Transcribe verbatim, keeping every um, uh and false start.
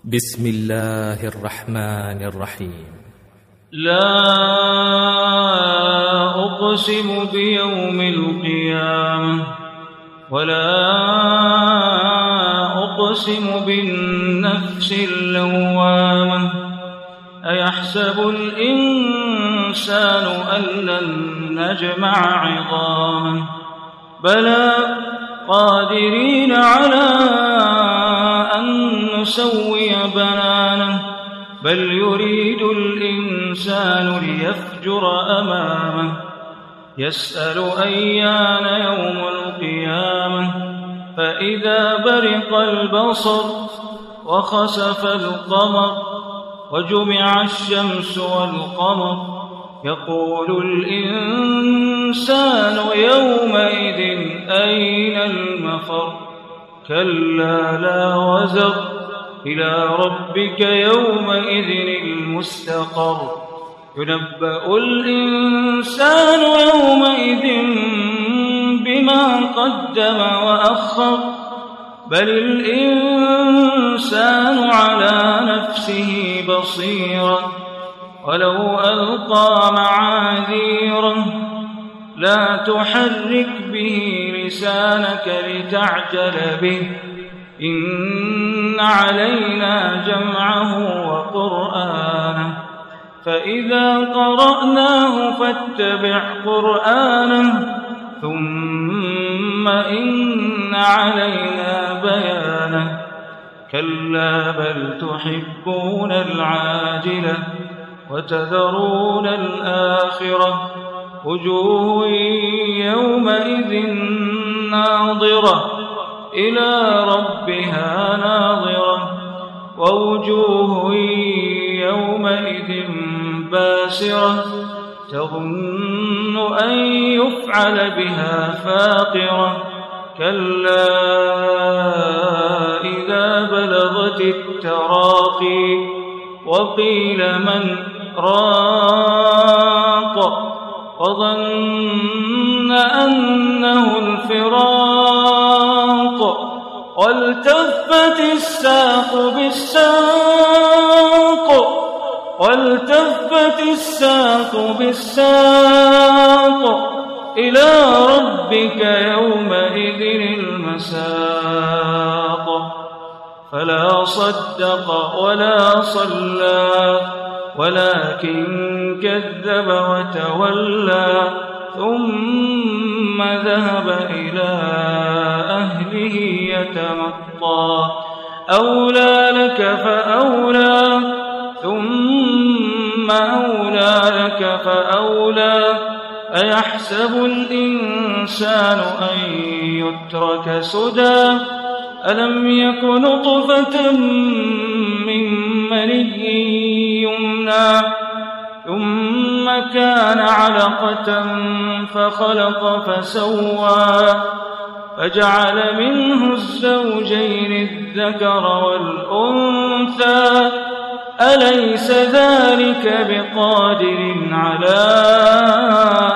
بسم الله الرحمن الرحيم. لا أقسم بيوم القيامة ولا أقسم بالنفس اللوامة أيحسب الإنسان أن لن نجمع عظامه بلى قادرين على أن نسوي بنانه بل يريد الإنسان ليفجر أمامه يسأل أيان يوم القيامة فإذا برق البصر وخسف القمر وجمع الشمس والقمر يقول الإنسان يومئذ أين المفر كلا لا وزر إلى ربك يومئذ المستقر ينبأ الإنسان يومئذ بما قدم وأخر بل الإنسان على نفسه بصيرة ولو ألقى معاذيره لا تحرك به لسانك لتعجل به إن علينا جمعه وقرآنه فإذا قرأناه فاتبع قرآنه ثم إن علينا بيانه كلا بل تحبون العاجلة وتذرون الآخرة وجوه يومئذ ناظرة إلى ربها ناظرة ووجوه يومئذ باسرة تظن أن يفعل بها فاقرة كلا إذا بلغت التراقي وقيل من راق وظن أنه الفراق والتفت الساق بالساق والتفت الساق بالساق إلى ربك يومئذ المساق فلا صدق ولا صلى ولكن كذب وتولى ثم ذهب إلى أهله يتمطى أولى لك فأولى ثم أولى لك فأولى أيحسب الإنسان أن يترك سدى ألم يك نطفة من مني يمنى ثم كان علقة فخلق فسوى فجعل منه الزوجين الذكر والأنثى أليس ذلك بقادر على